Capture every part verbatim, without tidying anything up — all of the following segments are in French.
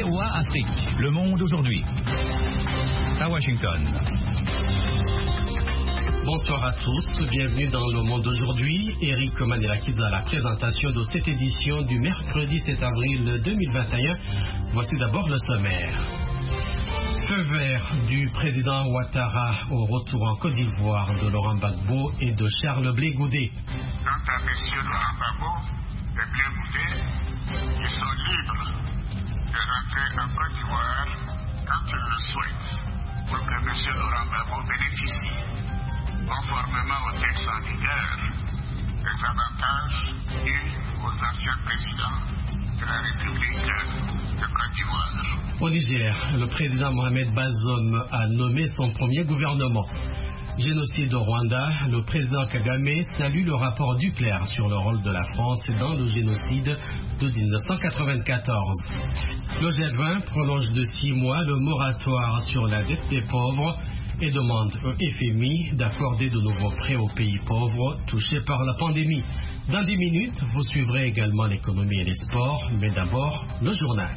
V O A Afrique. Le monde aujourd'hui. À Washington. Bonsoir à tous, bienvenue dans Le Monde aujourd'hui. Eric Manirakiza à la présentation de cette édition du mercredi sept avril deux mille vingt et un. Voici d'abord le sommaire. Feu vert du président Ouattara au retour en Côte d'Ivoire de Laurent Gbagbo et de Charles Blé Goudé. Quant à M. Laurent Gbagbo et Blé Goudé, ils sont libres de rentrer en Côte d'Ivoire quand ils le souhaitent, pour que M. Laurent Gbagbo bénéficie, conformément au texte en vigueur, des avantages dus aux anciens présidents de la République de Côte d'Ivoire. Au Niger, le président Mohamed Bazoum a nommé son premier gouvernement. Génocide au Rwanda, le président Kagame salue le rapport Duclerc sur le rôle de la France dans le génocide de mille neuf cent quatre-vingt-quatorze. Le G vingt prolonge de six mois le moratoire sur la dette des pauvres et demande au F M I d'accorder de nouveaux prêts aux pays pauvres touchés par la pandémie. Dans dix minutes, vous suivrez également l'économie et les sports, mais d'abord le journal.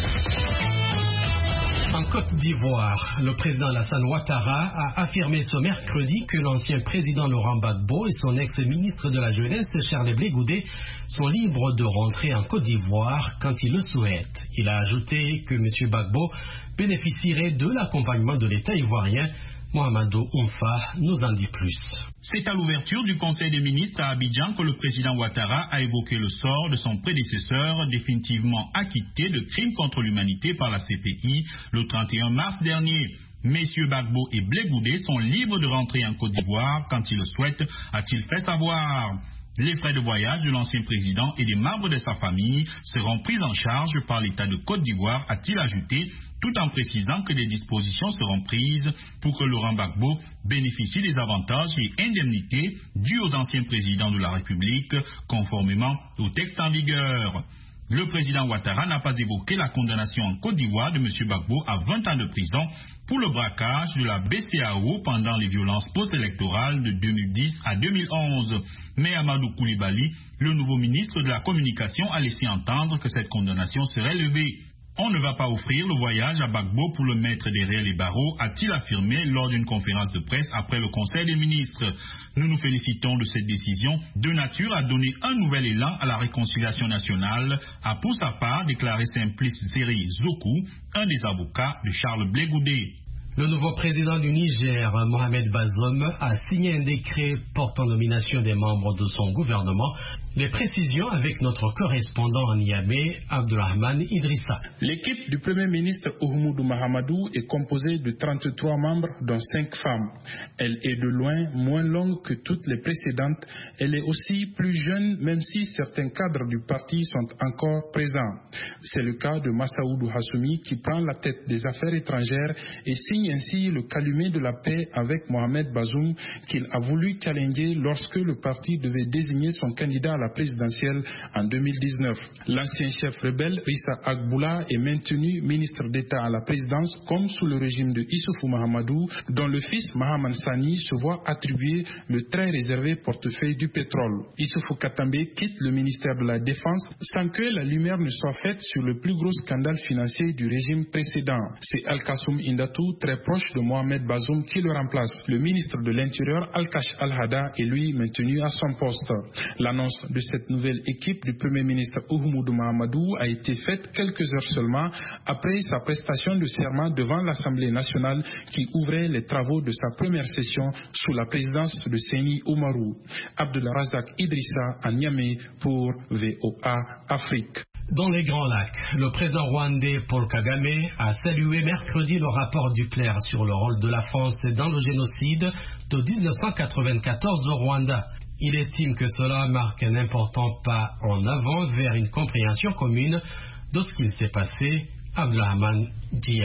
En Côte d'Ivoire, le président Alassane Ouattara a affirmé ce mercredi que l'ancien président Laurent Gbagbo et son ex-ministre de la Jeunesse Charles Blé Goudé sont libres de rentrer en Côte d'Ivoire quand ils le souhaitent. Il a ajouté que M. Gbagbo bénéficierait de l'accompagnement de l'État ivoirien. Mohamedou Oumfa nous en dit plus. C'est à l'ouverture du Conseil des ministres à Abidjan que le président Ouattara a évoqué le sort de son prédécesseur définitivement acquitté de crimes contre l'humanité par la C P I le trente et un mars dernier. Messieurs Gbagbo et Blé Goudé sont libres de rentrer en Côte d'Ivoire quand ils le souhaitent, a-t-il fait savoir. Les frais de voyage de l'ancien président et des membres de sa famille seront pris en charge par l'État de Côte d'Ivoire, a-t-il ajouté, tout en précisant que des dispositions seront prises pour que Laurent Gbagbo bénéficie des avantages et indemnités dus aux anciens présidents de la République, conformément au texte en vigueur. Le président Ouattara n'a pas évoqué la condamnation en Côte d'Ivoire de M. Gbagbo à vingt ans de prison pour le braquage de la B C A O pendant les violences post-électorales de deux mille dix à deux mille onze. Mais Amadou Koulibaly, le nouveau ministre de la Communication, a laissé entendre que cette condamnation serait levée. On ne va pas offrir le voyage à Gbagbo pour le mettre derrière les barreaux, a-t-il affirmé lors d'une conférence de presse après le Conseil des ministres. Nous nous félicitons de cette décision, de nature à donner un nouvel élan à la réconciliation nationale, a pour sa part déclaré Simplice Zeri Zokou, un des avocats de Charles Blé Goudé. Le nouveau président du Niger, Mohamed Bazoum, a signé un décret portant nomination des membres de son gouvernement. Les précisions avec notre correspondant en Niamey, Abdulrahman Idrissa. L'équipe du Premier ministre Oumoudou Mahamadou est composée de trente-trois membres, dont cinq femmes. Elle est de loin moins longue que toutes les précédentes. Elle est aussi plus jeune, même si certains cadres du parti sont encore présents. C'est le cas de Massaoudou Hassoumi qui prend la tête des affaires étrangères et signe ainsi le calumet de la paix avec Mohamed Bazoum qu'il a voulu challenger lorsque le parti devait désigner son candidat à la présidentielle en deux mille dix-neuf. L'ancien chef rebelle Rissa Agboula est maintenu ministre d'État à la présidence comme sous le régime de Issoufou Mahamadou, dont le fils Mahaman Sani se voit attribuer le très réservé portefeuille du pétrole. Issoufou Katambe quitte le ministère de la Défense sans que la lumière ne soit faite sur le plus gros scandale financier du régime précédent. C'est Al-Kassoum Indatou, très proche de Mohamed Bazoum, qui le remplace. Le ministre de l'Intérieur, Al-Kash Al-Hada, est lui maintenu à son poste. L'annonce de cette nouvelle équipe du Premier ministre Oumoudou Mahamadou a été faite quelques heures seulement après sa prestation de serment devant l'Assemblée nationale qui ouvrait les travaux de sa première session sous la présidence de Séni Oumarou. Abdelrazak Idrissa à Niamey pour V O A Afrique. Dans les Grands Lacs, le président rwandais Paul Kagame a salué mercredi le rapport Duclerc sur le rôle de la France dans le génocide de mille neuf cent quatre-vingt-quatorze au Rwanda. Il estime que cela marque un important pas en avant vers une compréhension commune de ce qu'il s'est passé. Abdelrahman Dia.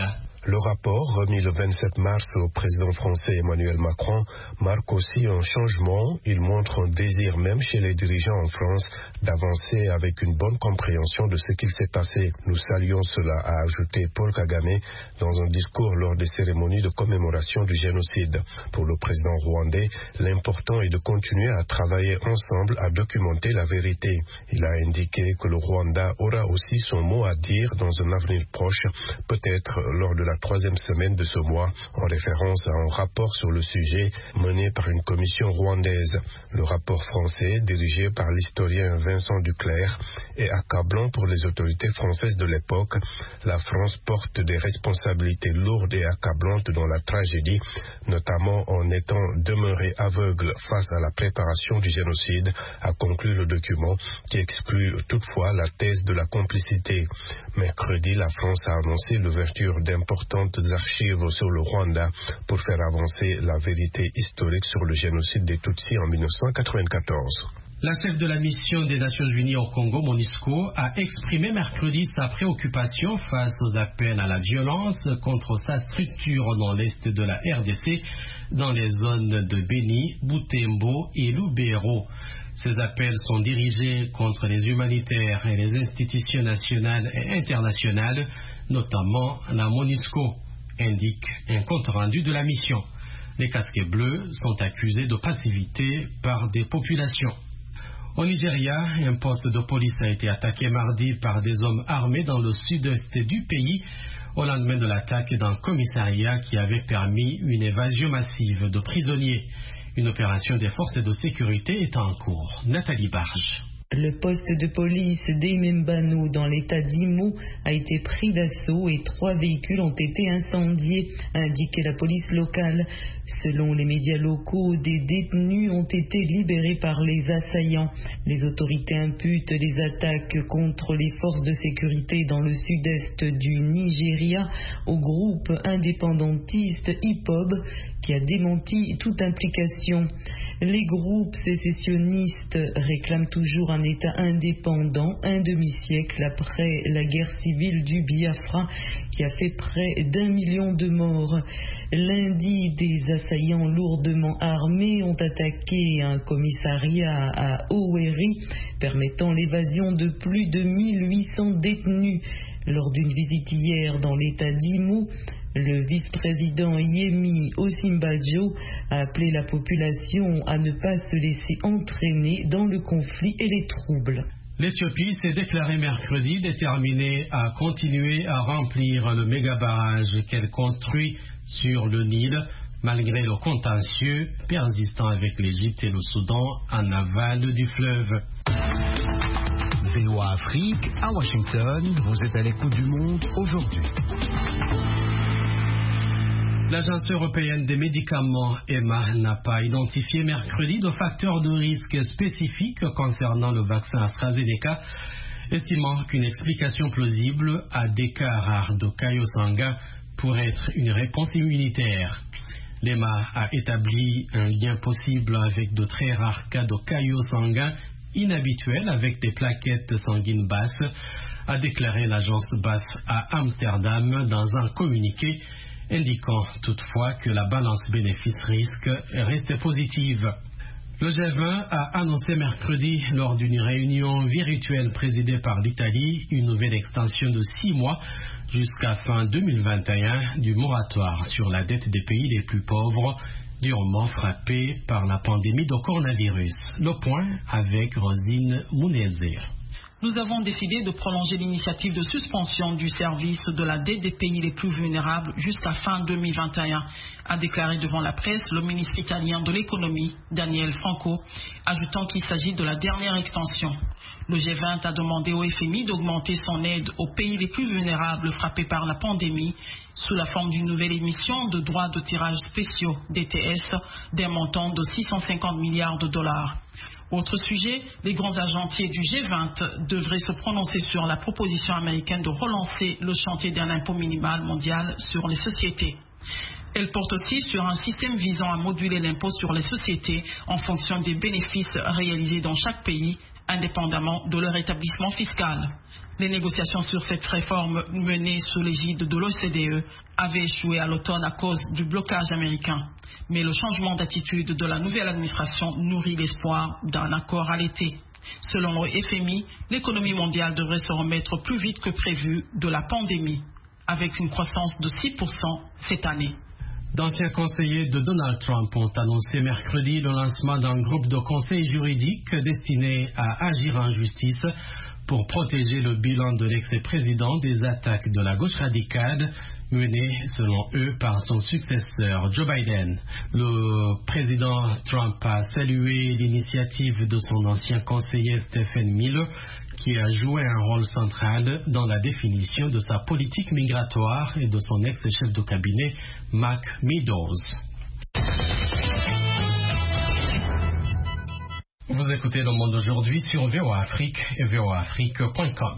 Le rapport remis le vingt-sept mars au président français Emmanuel Macron marque aussi un changement. Il montre un désir même chez les dirigeants en France d'avancer avec une bonne compréhension de ce qu'il s'est passé. Nous saluons cela, a ajouté Paul Kagame dans un discours lors des cérémonies de commémoration du génocide. Pour le président rwandais, l'important est de continuer à travailler ensemble à documenter la vérité. Il a indiqué que le Rwanda aura aussi son mot à dire dans un avenir proche, peut-être lors de la troisième semaine de ce mois, en référence à un rapport sur le sujet mené par une commission rwandaise. Le rapport français, dirigé par l'historien Vincent Duclerc, est accablant pour les autorités françaises de l'époque. La France porte des responsabilités lourdes et accablantes dans la tragédie, notamment en étant demeurée aveugle face à la préparation du génocide, a conclu le document, qui exclut toutefois la thèse de la complicité. Mercredi, la France a annoncé l'ouverture d'importantes archives sur le Rwanda pour faire avancer la vérité historique sur le génocide des Tutsis en mille neuf cent quatre-vingt-quatorze. La chef de la mission des Nations Unies au Congo, MONUSCO, a exprimé mercredi sa préoccupation face aux appels à la violence contre sa structure dans l'est de la R D C, dans les zones de Beni, Butembo et Lubero. Ces appels sont dirigés contre les humanitaires et les institutions nationales et internationales, notamment la MONUSCO, indique un compte rendu de la mission. Les casquets bleus sont accusés de passivité par des populations. Au Nigeria, un poste de police a été attaqué mardi par des hommes armés dans le sud-est du pays, au lendemain de l'attaque d'un commissariat qui avait permis une évasion massive de prisonniers. Une opération des forces de sécurité est en cours. Nathalie Barge. Le poste de police d'Emembano dans l'état d'Imo a été pris d'assaut et trois véhicules ont été incendiés, a indiqué la police locale. Selon les médias locaux, des détenus ont été libérés par les assaillants. Les autorités imputent les attaques contre les forces de sécurité dans le sud-est du Nigeria au groupe indépendantiste I P O B qui a démenti toute implication. Les groupes sécessionnistes réclament toujours un État indépendant un demi-siècle après la guerre civile du Biafra qui a fait près d'un million de morts. Lundi, des assaillants lourdement armés ont attaqué un commissariat à Owerri, permettant l'évasion de plus de mille huit cents détenus. Lors d'une visite hier dans l'état d'Imo, le vice-président Yemi Osinbajo a appelé la population à ne pas se laisser entraîner dans le conflit et les troubles. L'Éthiopie s'est déclarée mercredi déterminée à continuer à remplir le méga-barrage qu'elle construit sur le Nil, malgré le contentieux persistant avec l'Égypte et le Soudan en aval du fleuve. V O A Afrique, à Washington, vous êtes à l'écoute du monde aujourd'hui. L'Agence européenne des médicaments, E M A, n'a pas identifié mercredi de facteurs de risque spécifiques concernant le vaccin AstraZeneca, estimant qu'une explication plausible à des cas rares de caillots sanguins pourrait être une réponse immunitaire. L'E M A a établi un lien possible avec de très rares cas de caillots sanguins inhabituels avec des plaquettes sanguines basses, a déclaré l'agence basse à Amsterdam dans un communiqué, indiquant toutefois que la balance bénéfice-risque reste positive. Le G vingt a annoncé mercredi, lors d'une réunion virtuelle présidée par l'Italie, une nouvelle extension de six mois jusqu'à fin deux mille vingt et un du moratoire sur la dette des pays les plus pauvres, durement frappés par la pandémie de coronavirus. Le point avec Rosine Mounezir. Nous avons décidé de prolonger l'initiative de suspension du service de la dette des pays les plus vulnérables jusqu'à fin deux mille vingt et un, a déclaré devant la presse le ministre italien de l'économie, Daniel Franco, ajoutant qu'il s'agit de la dernière extension. Le G vingt a demandé au F M I d'augmenter son aide aux pays les plus vulnérables frappés par la pandémie sous la forme d'une nouvelle émission de droits de tirage spéciaux, D T S, d'un montant de six cent cinquante milliards de dollars. Autre sujet, les grands argentiers du G vingt devraient se prononcer sur la proposition américaine de relancer le chantier d'un impôt minimal mondial sur les sociétés. Elle porte aussi sur un système visant à moduler l'impôt sur les sociétés en fonction des bénéfices réalisés dans chaque pays, indépendamment de leur établissement fiscal. Les négociations sur cette réforme menées sous l'égide de l'O C D E avaient échoué à l'automne à cause du blocage américain. Mais le changement d'attitude de la nouvelle administration nourrit l'espoir d'un accord à l'été. Selon le F M I, l'économie mondiale devrait se remettre plus vite que prévu de la pandémie, avec une croissance de six pour cent cette année. D'anciens conseillers de Donald Trump ont annoncé mercredi le lancement d'un groupe de conseils juridiques destiné à agir en justice pour protéger le bilan de l'ex-président des attaques de la gauche radicale menées, selon eux, par son successeur Joe Biden. Le président Trump a salué l'initiative de son ancien conseiller Stephen Miller, qui a joué un rôle central dans la définition de sa politique migratoire, et de son ex-chef de cabinet Mac Meadows. Vous écoutez Le Monde aujourd'hui sur V O A Afrique et V O A Afrique point com.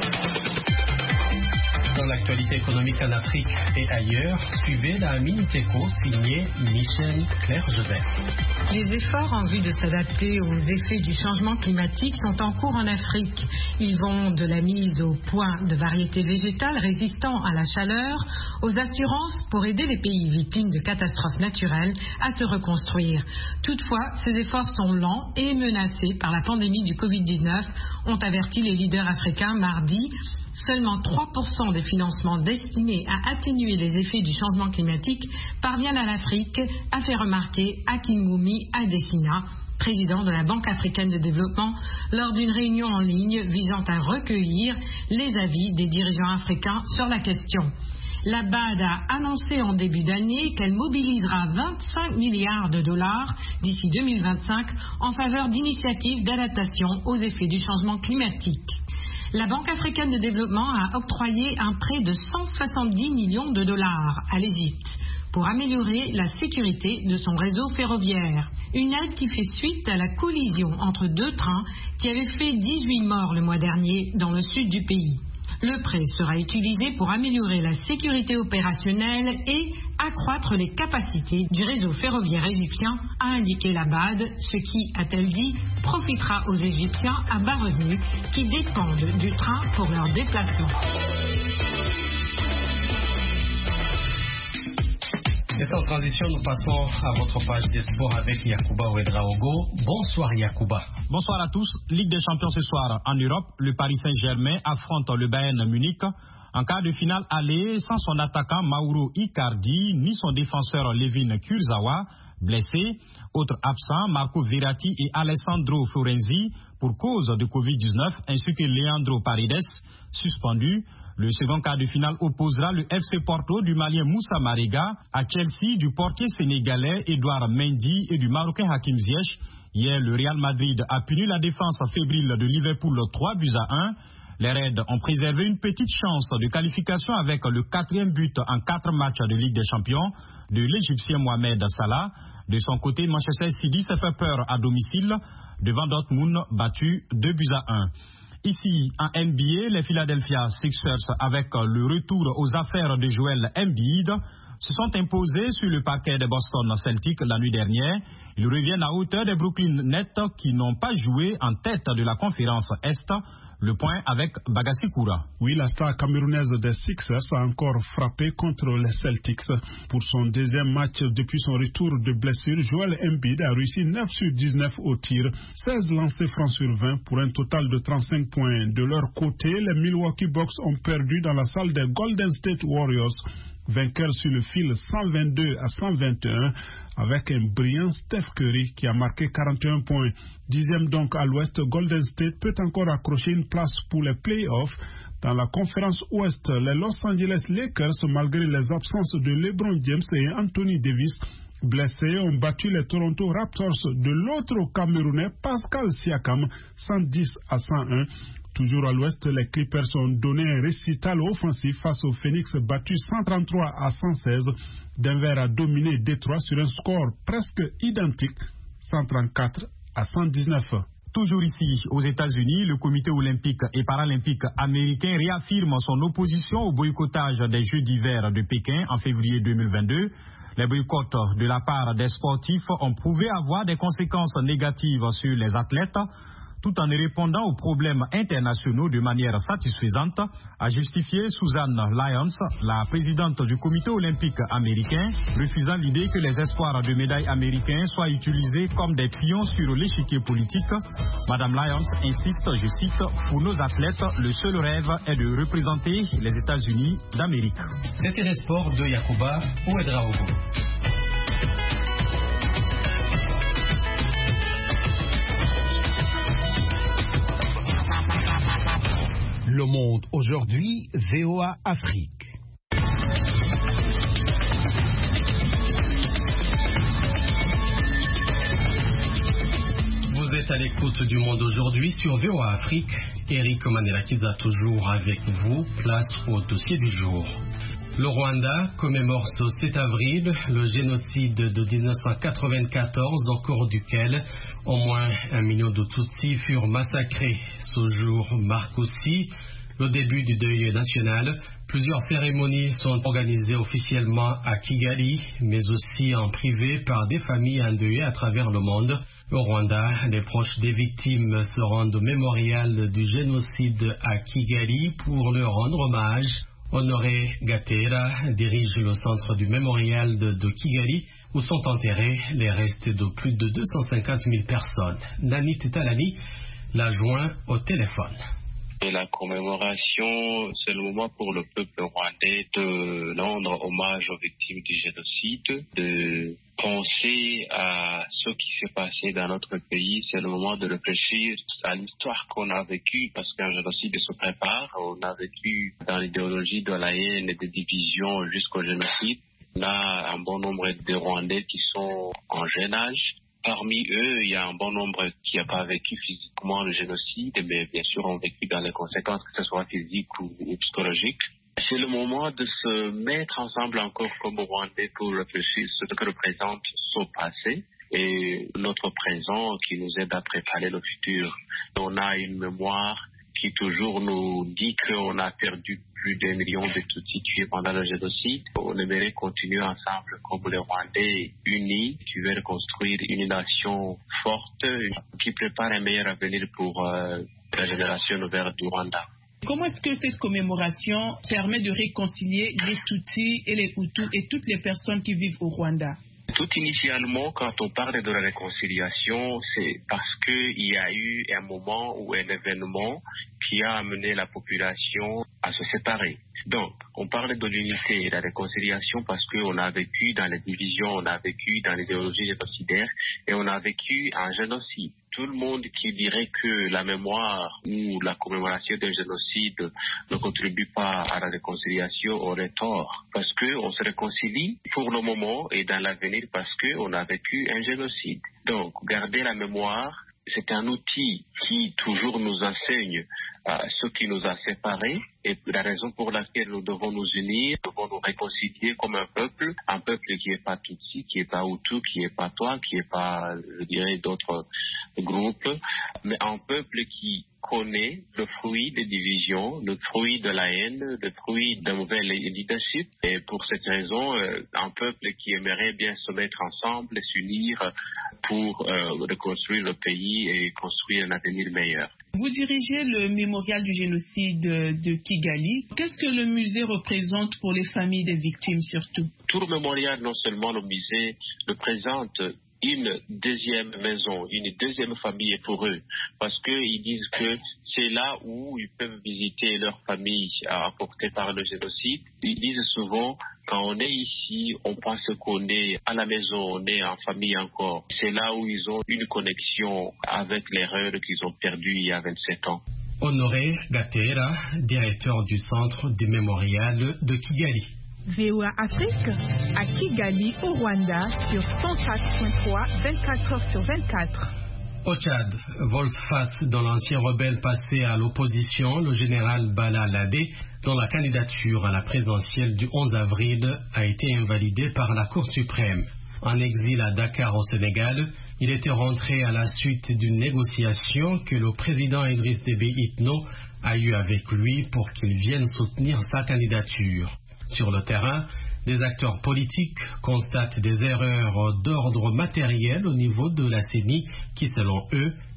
Dans l'actualité économique en Afrique et ailleurs, suivez la Miniteco signée Michel Claire-Joseph. Les efforts en vue de s'adapter aux effets du changement climatique sont en cours en Afrique. Ils vont de la mise au point de variétés végétales résistant à la chaleur aux assurances pour aider les pays victimes de catastrophes naturelles à se reconstruire. Toutefois, ces efforts sont lents et menacés par la pandémie du covid dix-neuf, ont averti les leaders africains mardi. Seulement trois pour cent des financements destinés à atténuer les effets du changement climatique parviennent à l'Afrique, a fait remarquer Akinwumi Adesina, président de la Banque africaine de développement, lors d'une réunion en ligne visant à recueillir les avis des dirigeants africains sur la question. La B A D a annoncé en début d'année qu'elle mobilisera vingt-cinq milliards de dollars d'ici deux mille vingt-cinq en faveur d'initiatives d'adaptation aux effets du changement climatique. La Banque africaine de développement a octroyé un prêt de cent soixante-dix millions de dollars à l'Égypte pour améliorer la sécurité de son réseau ferroviaire. Une aide qui fait suite à la collision entre deux trains qui avait fait dix-huit morts le mois dernier dans le sud du pays. Le prêt sera utilisé pour améliorer la sécurité opérationnelle et accroître les capacités du réseau ferroviaire égyptien, a indiqué la B A D, ce qui, a-t-elle dit, profitera aux Égyptiens à bas revenus qui dépendent du train pour leur déplacement. Et sans transition, nous passons à votre page des sports avec Yacouba Ouedraogo. Bonsoir Yacouba. Bonsoir à tous. Ligue des champions ce soir en Europe. Le Paris Saint-Germain affronte le Bayern Munich en quart de finale aller sans son attaquant Mauro Icardi ni son défenseur Levin Kurzawa, blessé. Autres absents, Marco Verratti et Alessandro Florenzi pour cause de covid dix-neuf, ainsi que Leandro Paredes, suspendu. Le second quart de finale opposera le F C Porto du Malien Moussa Marega à Chelsea du portier sénégalais Edouard Mendy et du Marocain Hakim Ziyech. Hier, le Real Madrid a puni la défense fébrile de Liverpool trois buts à un. Les Reds ont préservé une petite chance de qualification avec le quatrième but en quatre matchs de Ligue des Champions de l'Égyptien Mohamed Salah. De son côté, Manchester City s'est fait peur à domicile devant Dortmund battu deux buts à un. Ici, en N B A, les Philadelphia Sixers, avec le retour aux affaires de Joel Embiid, se sont imposés sur le parquet des Boston Celtics la nuit dernière. Ils reviennent à hauteur des Brooklyn Nets qui n'ont pas joué en tête de la conférence Est. Le point avec Bagassi Koura. Oui, la star camerounaise des Sixers a encore frappé contre les Celtics. Pour son deuxième match depuis son retour de blessure, Joel Embiid a réussi neuf sur dix-neuf au tir, seize lancés francs sur vingt pour un total de trente-cinq points. De leur côté, les Milwaukee Bucks ont perdu dans la salle des Golden State Warriors, vainqueur sur le fil cent vingt-deux à cent vingt et un avec un brillant Steph Curry qui a marqué quarante et un points. Dixième donc à l'ouest, Golden State peut encore accrocher une place pour les playoffs. Dans la conférence ouest, les Los Angeles Lakers, malgré les absences de LeBron James et Anthony Davis, blessés, ont battu les Toronto Raptors de l'autre Camerounais Pascal Siakam cent dix à cent un. Toujours à l'ouest, les Clippers ont donné un récital offensif face aux Phoenix battus cent trente-trois à cent seize. Denver a dominé Détroit sur un score presque identique, cent trente-quatre à cent dix-neuf. Toujours ici, aux États-Unis, le comité olympique et paralympique américain réaffirme son opposition au boycottage des Jeux d'hiver de Pékin en février deux mille vingt-deux. Les boycotts de la part des sportifs ont prouvé avoir des conséquences négatives sur les athlètes. tout en répondant aux problèmes internationaux de manière satisfaisante, a justifié Suzanne Lyons, la présidente du comité olympique américain, refusant l'idée que les espoirs de médailles américains soient utilisés comme des pions sur l'échiquier politique. Madame Lyons insiste, je cite, pour nos athlètes, le seul rêve est de représenter les États-Unis d'Amérique. C'était les sports de Yacouba Ouedraogo. Le Monde aujourd'hui, V O A Afrique. Vous êtes à l'écoute du Monde aujourd'hui sur V O A Afrique. Eric Manelakiza toujours avec vous. Place au dossier du jour. Le Rwanda commémore ce sept avril le génocide de mille neuf cent quatre-vingt-quatorze au cours duquel au moins un million de Tutsis furent massacrés. Ce jour marque aussi le début du deuil national. Plusieurs cérémonies sont organisées officiellement à Kigali, mais aussi en privé par des familles endeuillées à travers le monde. Au Rwanda, les proches des victimes se rendent au mémorial du génocide à Kigali pour leur rendre hommage. Honoré Gatera dirige le centre du mémorial de, de Kigali où sont enterrés les restes de plus de deux cent cinquante mille personnes. Nanit Talani l'a joint au téléphone. La commémoration, c'est le moment pour le peuple rwandais de rendre hommage aux victimes du génocide, de penser à ce qui s'est passé dans notre pays. C'est le moment de réfléchir à l'histoire qu'on a vécue, parce qu'un génocide se prépare. On a vécu dans l'idéologie de la haine et des divisions jusqu'au génocide. On a un bon nombre de Rwandais qui sont en jeune âge. Parmi eux, il y a un bon nombre qui n'a pas vécu physiquement le génocide, mais bien sûr ont vécu dans les conséquences, que ce soit physiques ou, ou psychologiques. C'est le moment de se mettre ensemble encore comme Rwandais pour réfléchir sur ce que représente son passé et notre présent qui nous aide à préparer le futur. On a une mémoire qui toujours nous dit qu'on a perdu plus d'un million de Tutsis tués pendant le génocide. On aimerait continuer ensemble comme les Rwandais unis, qui veulent construire une nation forte, qui prépare un meilleur avenir pour euh, la génération nouvelle du Rwanda. Comment est-ce que cette commémoration permet de réconcilier les Tutsis et les Hutus et toutes les personnes qui vivent au Rwanda? Tout initialement, quand on parle de la réconciliation, c'est parce qu'il y a eu un moment ou un événement qui a amené la population à se séparer. Donc, on parle de l'unité et de la réconciliation parce qu'on a vécu dans les divisions, on a vécu dans l'idéologie génocidaire et on a vécu un génocide. Tout le monde qui dirait que la mémoire ou la commémoration d'un génocide ne contribue pas à la réconciliation aurait tort. Parce qu'on se réconcilie pour le moment et dans l'avenir parce qu'on a vécu un génocide. Donc, garder la mémoire, c'est un outil qui toujours nous enseigne euh, ce qui nous a séparés et la raison pour laquelle nous devons nous unir, nous devons nous réconcilier comme un peuple, un peuple qui n'est pas Tutsi, qui n'est pas Hutu, qui n'est pas toi, qui n'est pas, je dirais, d'autres groupes, mais un peuple qui connaît le fruit des divisions, le fruit de la haine, le fruit d'un mauvais leadership. Et pour cette raison, euh, un peuple qui aimerait bien se mettre ensemble et s'unir pour euh, reconstruire le pays et construire un avenir meilleur. Vous dirigez le mémorial du génocide de Kigali. Qu'est-ce que le musée représente pour les familles des victimes surtout? Tout le mémorial, non seulement le musée, représente une deuxième maison, une deuxième famille pour eux, parce qu'ils disent que c'est là où ils peuvent visiter leur famille emportée par le génocide. Ils disent souvent, quand on est ici, on pense qu'on est à la maison, on est en famille encore. C'est là où ils ont une connexion avec l'erreur qu'ils ont perdue il y a vingt-sept ans. Honoré Gatera, directeur du centre du mémorial de Kigali. V O A Afrique à Kigali au Rwanda sur cent quatre point trois, vingt-quatre heures sur vingt-quatre. Au Tchad, volte-face dans l'ancien rebelle passé à l'opposition, le général Bala Ladé, dont la candidature à la présidentielle du onze avril a été invalidée par la Cour suprême. En exil à Dakar au Sénégal, il était rentré à la suite d'une négociation que le président Idriss Déby Itno a eue avec lui pour qu'il vienne soutenir sa candidature. Sur le terrain, des acteurs politiques constatent des erreurs d'ordre matériel au niveau de la C E N I qui, selon eux,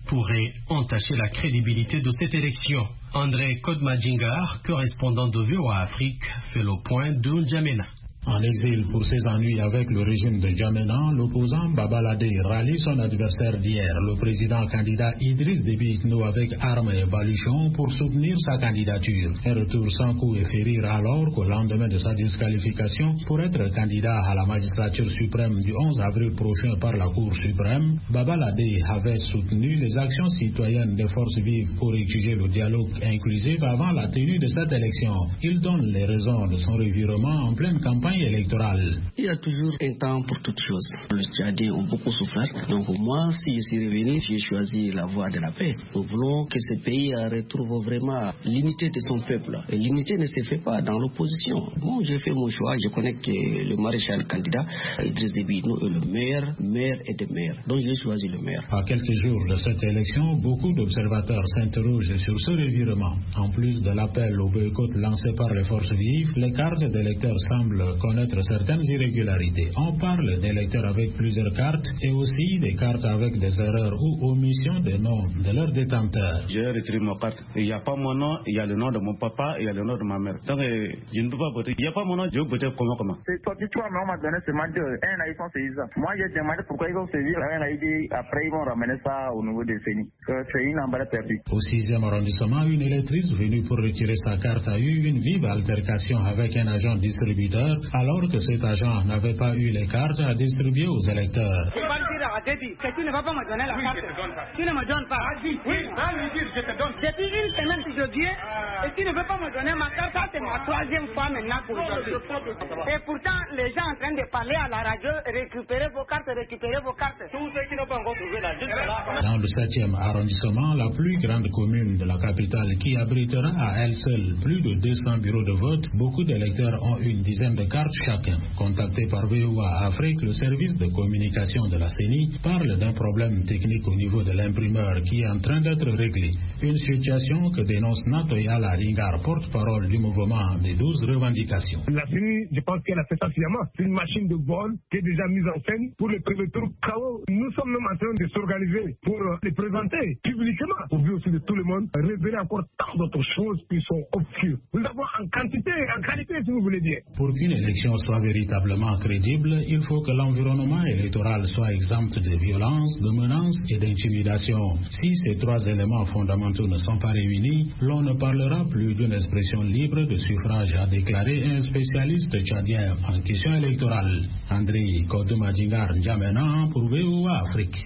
pourrait entacher la crédibilité de cette élection. André Kodmadjingar, correspondant de V O A Afrique, fait le point de N'Djamena. En exil pour ses ennuis avec le régime de N'Djamena, l'opposant Babalade rallie son adversaire d'hier, le président candidat Idriss Déby Itno, avec armes et baluchons pour soutenir sa candidature. Un retour sans coup et férir alors qu'au lendemain de sa disqualification pour être candidat à la magistrature suprême du onze avril prochain par la Cour suprême, Babalade avait soutenu les actions citoyennes des forces vives pour étudier le dialogue inclusif avant la tenue de cette élection. Il donne les raisons de son revirement en pleine campagne électorale. Il y a toujours un temps pour toutes choses. Les Tchadiens ont beaucoup souffert. Donc moi, si je suis revenu, j'ai choisi la voie de la paix. Nous voulons que ce pays retrouve vraiment l'unité de son peuple. Et l'unité ne se fait pas dans l'opposition. Bon, j'ai fait mon choix. Je connais que le maréchal candidat, Idriss Déby Itno, est le meilleur, meilleur et de meilleur. Donc j'ai choisi le meilleur. À quelques jours de cette élection, beaucoup d'observateurs s'interrogent sur ce revirement. En plus de l'appel au boycott lancé par les forces vives, les cartes d'électeurs semblent connaître certaines irrégularités. On parle d'électeurs avec plusieurs cartes et aussi des cartes avec des erreurs ou omissions des noms de leurs détenteurs. J'ai retiré ma carte. Il n'y a pas mon nom, il y a le nom de mon papa et il y a le nom de ma mère. Donc je ne peux pas voter. Il n'y a pas mon nom, je veux voter comment comment. C'est toi qui toi, mais on m'a donné seulement deux. Un, ils sont saisissants. Moi, j'ai demandé pourquoi ils vont saisir. Un, il dit après ils vont ramener ça au niveau des C E N I. C'est une embarras perdue. Au sixième arrondissement, une électrice venue pour retirer sa carte a eu une vive altercation avec un agent distributeur, alors que cet agent n'avait pas eu les cartes à distribuer aux électeurs. Tu vas le dire à Déby que tu ne vas pas me donner la carte. Tu ne me donnes pas. Oui, va lui dire je te donne. Depuis une semaine que je viens et tu ne veux pas me donner ma carte, ça c'est ma troisième fois maintenant pour aujourd'hui. Et pourtant, les gens en train de parler à la radio, récupérez vos cartes, récupérez vos cartes. Tous ceux qui n'ont pas encore trouvé la juste là. Dans le septième arrondissement, la plus grande commune de la capitale qui abritera à elle seule plus de deux cents bureaux de vote, beaucoup d'électeurs ont une dizaine de cartes chacun. Contacté par V O A Afrique, le service de communication de la C E N I parle d'un problème technique au niveau de l'imprimeur qui est en train d'être réglé. Une situation que dénonce Natoya Lalingar, porte-parole du mouvement des douze revendications. La C E N I, je pense qu'elle a fait ça sciemment. C'est une machine de vol qui est déjà mise en scène pour le premier tour K O. Nous sommes même en train de s'organiser pour les présenter publiquement, pour vue aussi de tout le monde, révéler encore tant d'autres choses qui sont obscures. Nous avons en quantité et en qualité, si vous voulez dire. Pour qu'une élection soit véritablement crédible, il faut que l'environnement électoral soit exempt de violence, de menaces et d'intimidation. Si ces trois éléments fondamentaux ne sont pas réunis, l'on ne parlera plus d'une expression libre de suffrage, a déclaré un spécialiste tchadien en question électorale. André Kodmadjingar N'Djamena pour V O A Afrique.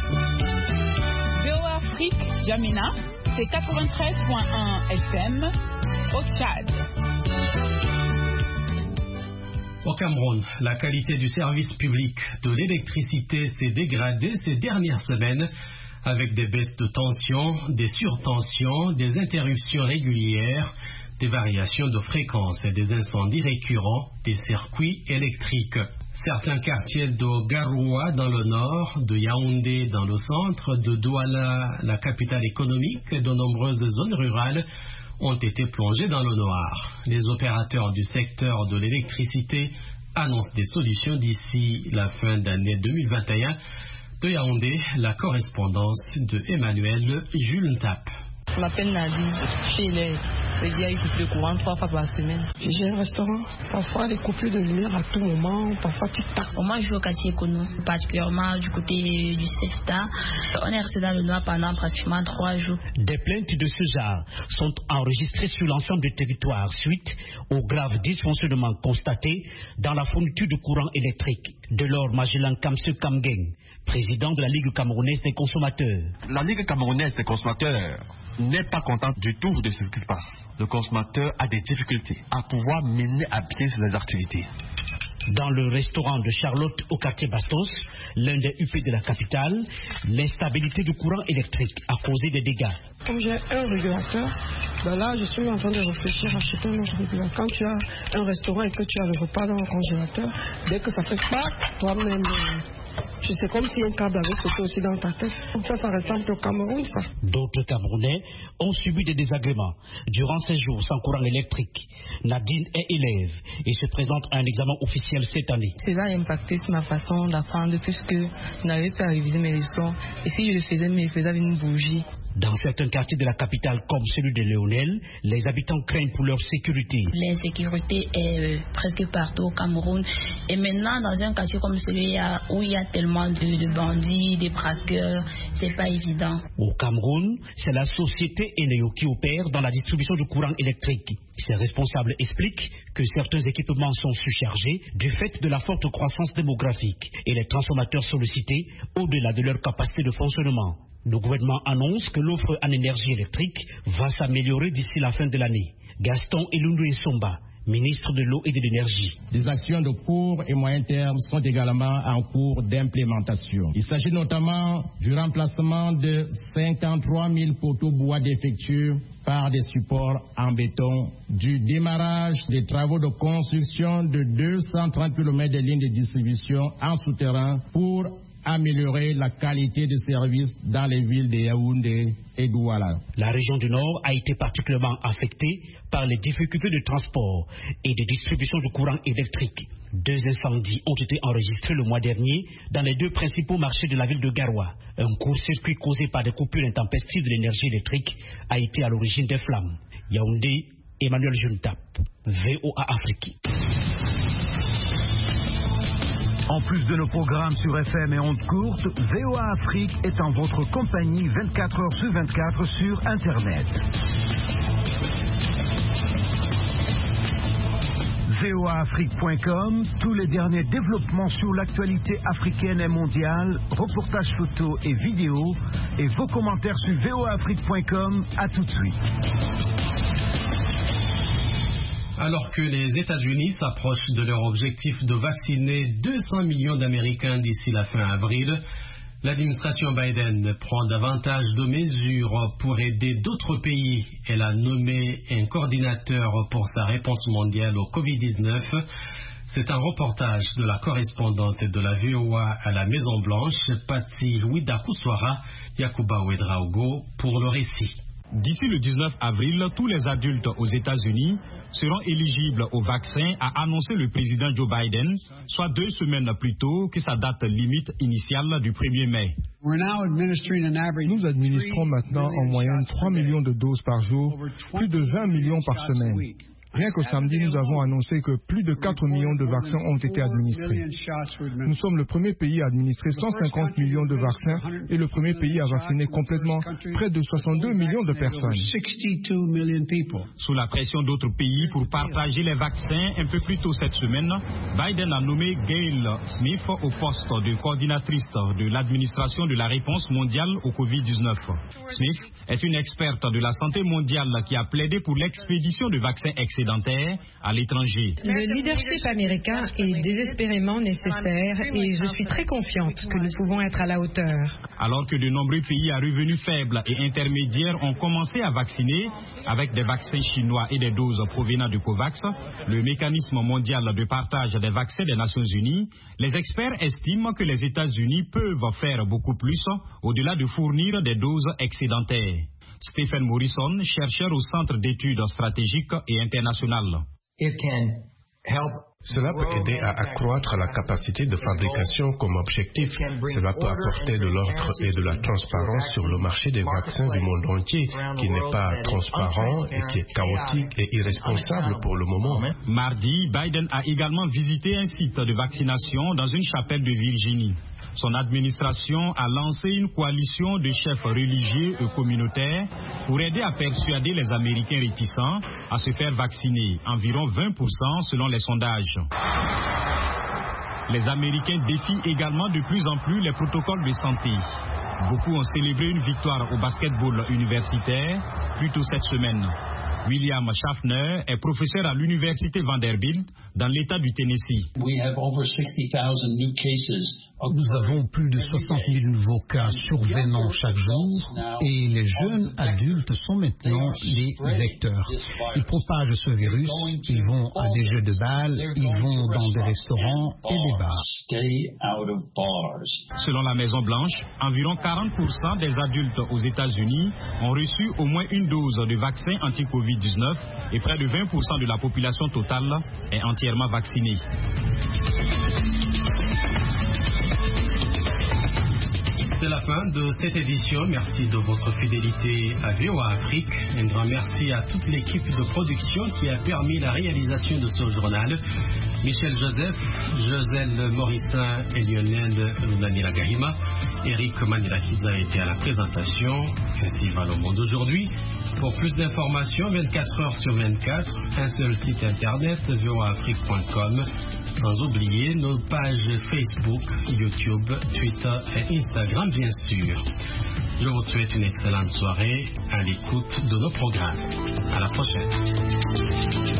V O A Afrique, N'Djamena, c'est quatre-vingt-treize point un F M au Tchad. Au Cameroun, la qualité du service public de l'électricité s'est dégradée ces dernières semaines avec des baisses de tension, des surtensions, des interruptions régulières, des variations de fréquence et des incendies récurrents des circuits électriques. Certains quartiers de Garoua dans le nord, de Yaoundé dans le centre, de Douala, la capitale économique, et de nombreuses zones rurales ont été plongés dans le noir. Les opérateurs du secteur de l'électricité annoncent des solutions d'ici la fin d'année deux mille vingt et un. De Yaoundé, la correspondance de Emmanuel Jules Ntap. Je m'appelle Nadine, je suis élève. Il y a eu coupure de courant trois fois par semaine. J'ai un restaurant, parfois des coupures de lumière à tout moment, parfois tic-tac. Moi, je joue au quartier Kono, particulièrement du côté du CEFTA. On est resté dans le noir pendant pratiquement trois jours. Des plaintes de ce genre sont enregistrées sur l'ensemble du territoire suite aux graves dysfonctionnements constatés dans la fourniture de courant électrique. De lors, Magellan Kamse Kamgeng, président de la Ligue camerounaise des consommateurs. La Ligue camerounaise des consommateurs n'est pas contente du tout de ce qui se passe. Le consommateur a des difficultés à pouvoir mener à bien ses activités. Dans le restaurant de Charlotte au quartier Bastos, l'un des U P de la capitale, l'instabilité du courant électrique a causé des dégâts. Comme j'ai un régulateur Ben là, je suis en train de réfléchir à acheter un autre régulat. Quand tu as un restaurant et que tu as le repas dans le congélateur, dès que ça fait clac, toi-même, je sais comme si un câble avait sauté aussi dans ta tête. Ça, ça ressemble au Cameroun, ça. D'autres Camerounais ont subi des désagréments durant ces jours sans courant électrique. Nadine est élève et se présente à un examen officiel cette année. Cela a impacté sur ma façon d'apprendre puisque je n'avais pas à réviser mes leçons. Et si je le faisais, mais je le faisais avec une bougie. Dans certains quartiers de la capitale comme celui de Léonel, les habitants craignent pour leur sécurité. L'insécurité est euh, presque partout au Cameroun. Et maintenant, dans un quartier comme celui-là, où il y a tellement de, de bandits, de braqueurs, c'est pas évident. Au Cameroun, c'est la société Eneo qui opère dans la distribution du courant électrique. Ses responsables expliquent que certains équipements sont surchargés du fait de la forte croissance démographique et les transformateurs sollicités au-delà de leur capacité de fonctionnement. Le gouvernement annonce que l'offre en énergie électrique va s'améliorer d'ici la fin de l'année. Gaston Elundou Nsomba, ministre de l'eau et de l'énergie. Des actions de court et moyen terme sont également en cours d'implémentation. Il s'agit notamment du remplacement de cinquante-trois mille poteaux bois défectueux par des supports en béton, du démarrage des travaux de construction de deux cent trente kilomètres de lignes de distribution en souterrain pour améliorer la qualité de service dans les villes de Yaoundé et Douala. La région du Nord a été particulièrement affectée par les difficultés de transport et de distribution du courant électrique. Deux incendies ont été enregistrés le mois dernier dans les deux principaux marchés de la ville de Garoua. Un court-circuit causé par des coupures intempestives de l'énergie électrique a été à l'origine des flammes. Yaoundé, Emmanuel Juntap, V O A Afrique. En plus de nos programmes sur F M et ondes courtes, V O A Afrique est en votre compagnie vingt-quatre heures sur vingt-quatre sur Internet. V O A Afrique point com, tous les derniers développements sur l'actualité africaine et mondiale, reportages photos et vidéos, et vos commentaires sur V O A Afrique point com. À tout de suite. Alors que les États-Unis s'approchent de leur objectif de vacciner deux cents millions d'Américains d'ici la fin avril, l'administration Biden prend davantage de mesures pour aider d'autres pays. Elle a nommé un coordinateur pour sa réponse mondiale au covid dix-neuf. C'est un reportage de la correspondante de la V O A à la Maison-Blanche, Patsy Widakuswara Yakuba Ouedraogo, pour le récit. D'ici le dix-neuf avril, tous les adultes aux États-Unis seront éligibles au vaccin, a annoncé le président Joe Biden, soit deux semaines plus tôt que sa date limite initiale du premier mai. Nous administrons maintenant en moyenne trois millions de doses par jour, plus de vingt millions par semaine. Rien qu'au samedi, nous avons annoncé que plus de quatre millions de vaccins ont été administrés. Nous sommes le premier pays à administrer cent cinquante millions de vaccins et le premier pays à vacciner complètement près de soixante-deux millions de personnes. Sous la pression d'autres pays pour partager les vaccins, un peu plus tôt cette semaine, Biden a nommé Gail Smith au poste de coordinatrice de l'administration de la réponse mondiale au covid dix-neuf. Smith est une experte de la santé mondiale qui a plaidé pour l'expédition de vaccins excédentaires à l'étranger. Le leadership américain est désespérément nécessaire et je suis très confiante que nous pouvons être à la hauteur. Alors que de nombreux pays à revenus faibles et intermédiaires ont commencé à vacciner avec des vaccins chinois et des doses provenant de COVAX, le mécanisme mondial de partage des vaccins des Nations Unies, les experts estiment que les États-Unis peuvent faire beaucoup plus au-delà de fournir des doses excédentaires. Stephen Morrison, chercheur au Centre d'études stratégiques et internationales. Cela peut aider à accroître la capacité de fabrication comme objectif. Cela peut apporter de l'ordre et de la transparence sur le marché des vaccins du monde entier, qui n'est pas transparent et qui est chaotique et irresponsable pour le moment. Mardi, Biden a également visité un site de vaccination dans une chapelle de Virginie. Son administration a lancé une coalition de chefs religieux et communautaires pour aider à persuader les Américains réticents à se faire vacciner, environ vingt pour cent selon les sondages. Les Américains défient également de plus en plus les protocoles de santé. Beaucoup ont célébré une victoire au basketball universitaire plus tôt cette semaine. William Schaffner est professeur à l'université Vanderbilt dans l'État du Tennessee. Nous avons plus de soixante mille nouveaux cas survenant chaque jour et les jeunes adultes sont maintenant les vecteurs. Ils propagent ce virus, ils vont à des jeux de bal, ils vont dans des restaurants et des bars. Selon la Maison-Blanche, environ quarante pour cent des adultes aux États-Unis ont reçu au moins une dose de vaccin anti-covid dix-neuf et près de vingt pour cent de la population totale est entièrement vaccinée. C'est la fin de cette édition. Merci de votre fidélité à V O A Afrique. Un grand merci à toute l'équipe de production qui a permis la réalisation de ce journal. Michel Joseph, Joselle Morissin et Lionel Lunanila Gahima. Eric Manilakiza a été à la présentation. Ainsi va le monde aujourd'hui. Pour plus d'informations, vingt-quatre heures sur vingt-quatre, un seul site internet, v o a afrique point com. Sans oublier nos pages Facebook, YouTube, Twitter et Instagram, bien sûr. Je vous souhaite une excellente soirée à l'écoute de nos programmes. À la prochaine.